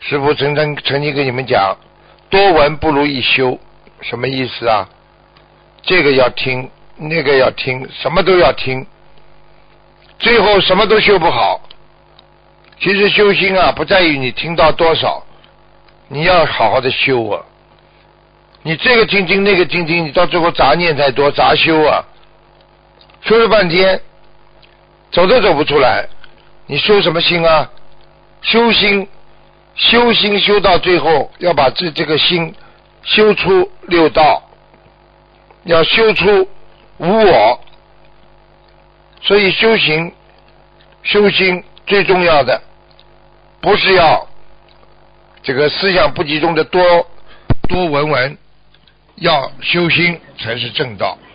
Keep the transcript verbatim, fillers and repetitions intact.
师父曾曾曾经跟你们讲，多闻不如一修，什么意思啊？这个要听，那个要听，什么都要听，最后什么都修不好。其实修心啊，不在于你听到多少，你要好好的修啊。你这个听听那个听听，你到最后杂念太多，杂修啊，修了半天，走都走不出来，你修什么心啊？修心，修心修到最后，要把这这个心修出六道，要修出无我。所以修行修心最重要的不是要这个思想不集中的多多闻闻，要修心才是正道。